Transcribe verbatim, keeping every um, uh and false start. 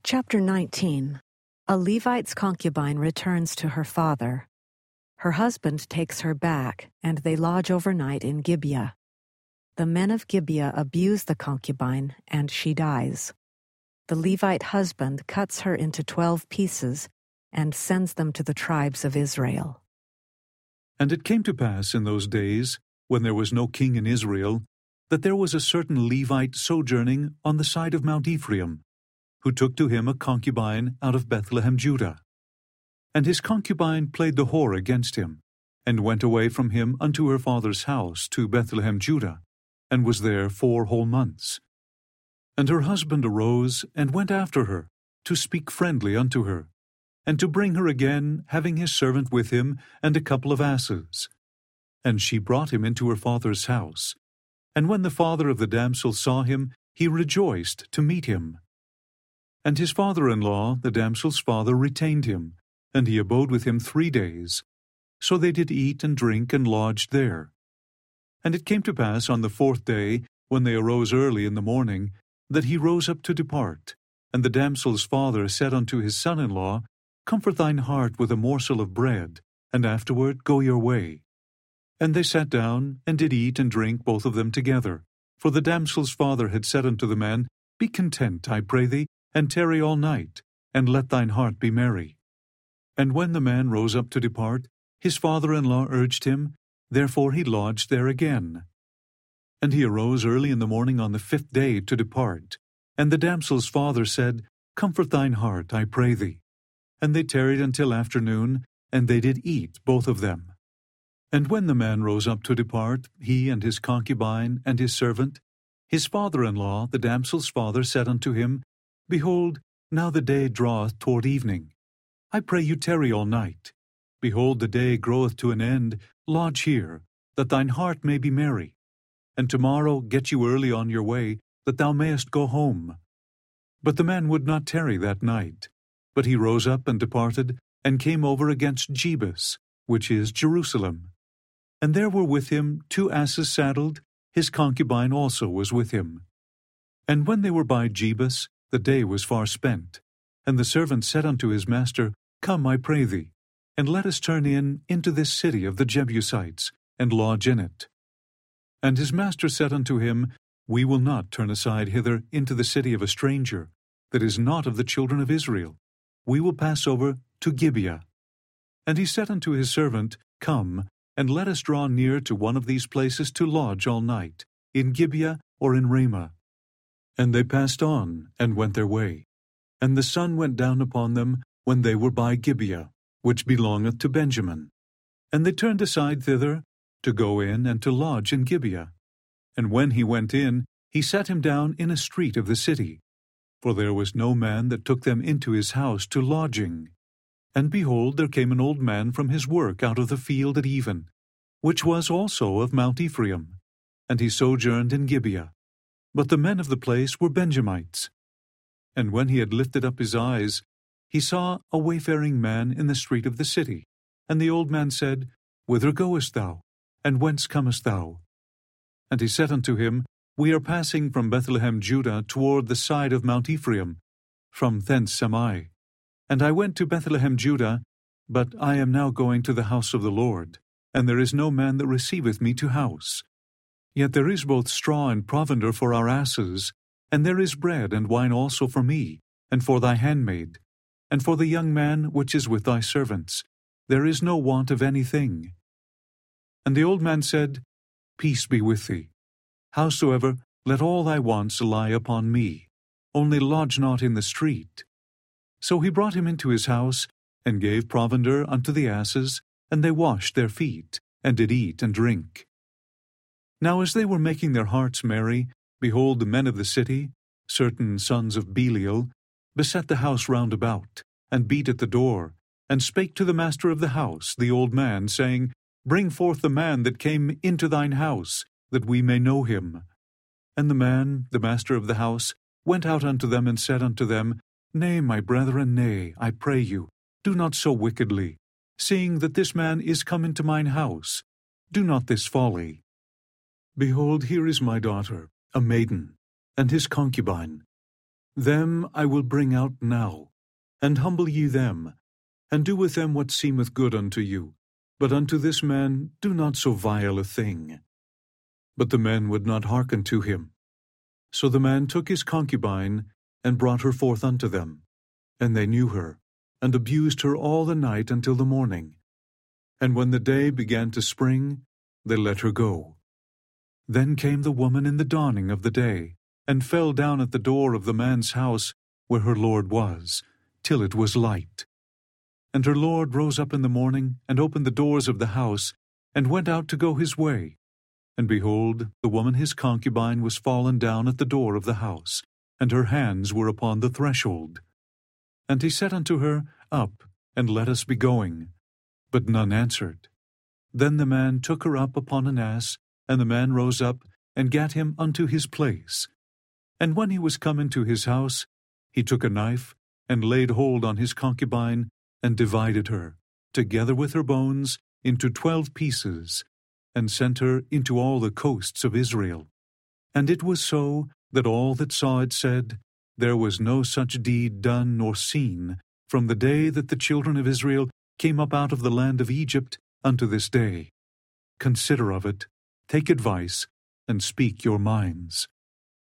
Chapter nineteen. A Levite's concubine returns to her father. Her husband takes her back, and they lodge overnight in Gibeah. The men of Gibeah abuse the concubine, and she dies. The Levite husband cuts her into twelve pieces and sends them to the tribes of Israel. And it came to pass in those days, when there was no king in Israel, that there was a certain Levite sojourning on the side of Mount Ephraim, who took to him a concubine out of Bethlehem, Judah. And his concubine played the whore against him, and went away from him unto her father's house to Bethlehem, Judah, and was there four whole months. And her husband arose, and went after her, to speak friendly unto her, and to bring her again, having his servant with him, and a couple of asses. And she brought him into her father's house. And when the father of the damsel saw him, he rejoiced to meet him. And his father-in-law, the damsel's father, retained him, and he abode with him three days. So they did eat and drink, and lodged there. And it came to pass on the fourth day, when they arose early in the morning, that he rose up to depart. And the damsel's father said unto his son-in-law, Comfort thine heart with a morsel of bread, and afterward go your way. And they sat down, and did eat and drink both of them together. For the damsel's father had said unto the man, Be content, I pray thee, and tarry all night, and let thine heart be merry. And when the man rose up to depart, his father-in-law urged him, therefore he lodged there again. And he arose early in the morning on the fifth day to depart. And the damsel's father said, Comfort thine heart, I pray thee. And they tarried until afternoon, and they did eat, both of them. And when the man rose up to depart, he and his concubine and his servant, his father-in-law, the damsel's father, said unto him, Behold, now the day draweth toward evening. I pray you tarry all night. Behold, the day groweth to an end. Lodge here, that thine heart may be merry. And tomorrow get you early on your way, that thou mayest go home. But the man would not tarry that night. But he rose up and departed, and came over against Jebus, which is Jerusalem. And there were with him two asses saddled, his concubine also was with him. And when they were by Jebus, the day was far spent. And the servant said unto his master, Come, I pray thee, and let us turn in into this city of the Jebusites, and lodge in it. And his master said unto him, We will not turn aside hither into the city of a stranger, that is not of the children of Israel. We will pass over to Gibeah. And he said unto his servant, Come, and let us draw near to one of these places to lodge all night, in Gibeah or in Ramah. And they passed on, and went their way. And the sun went down upon them when they were by Gibeah, which belongeth to Benjamin. And they turned aside thither, to go in and to lodge in Gibeah. And when he went in, he sat him down in a street of the city. For there was no man that took them into his house to lodging. And behold, there came an old man from his work out of the field at even, which was also of Mount Ephraim. And he sojourned in Gibeah. But the men of the place were Benjamites. And when he had lifted up his eyes, he saw a wayfaring man in the street of the city. And the old man said, Whither goest thou? And whence comest thou? And he said unto him, We are passing from Bethlehem, Judah, toward the side of Mount Ephraim. From thence am I. And I went to Bethlehem, Judah, but I am now going to the house of the Lord, and there is no man that receiveth me to house. Yet there is both straw and provender for our asses, and there is bread and wine also for me, and for thy handmaid, and for the young man which is with thy servants. There is no want of anything. And the old man said, Peace be with thee. Howsoever, let all thy wants lie upon me, only lodge not in the street. So he brought him into his house, and gave provender unto the asses, and they washed their feet, and did eat and drink. Now as they were making their hearts merry, behold, the men of the city, certain sons of Belial, beset the house round about, and beat at the door, and spake to the master of the house, the old man, saying, Bring forth the man that came into thine house, that we may know him. And the man, the master of the house, went out unto them, and said unto them, Nay, my brethren, nay, I pray you, do not so wickedly, seeing that this man is come into mine house. Do not this folly. Behold, here is my daughter, a maiden, and his concubine. Them I will bring out now, and humble ye them, and do with them what seemeth good unto you. But unto this man do not so vile a thing. But the men would not hearken to him. So the man took his concubine, and brought her forth unto them. And they knew her, and abused her all the night until the morning. And when the day began to spring, they let her go. Then came the woman in the dawning of the day, and fell down at the door of the man's house where her lord was, till it was light. And her lord rose up in the morning, and opened the doors of the house, and went out to go his way. And behold, the woman his concubine was fallen down at the door of the house, and her hands were upon the threshold. And he said unto her, Up, and let us be going. But none answered. Then the man took her up upon an ass, and the man rose up, and gat him unto his place. And when he was come into his house, he took a knife, and laid hold on his concubine, and divided her, together with her bones, into twelve pieces, and sent her into all the coasts of Israel. And it was so, that all that saw it said, There was no such deed done nor seen, from the day that the children of Israel came up out of the land of Egypt unto this day. Consider of it, take advice, and speak your minds.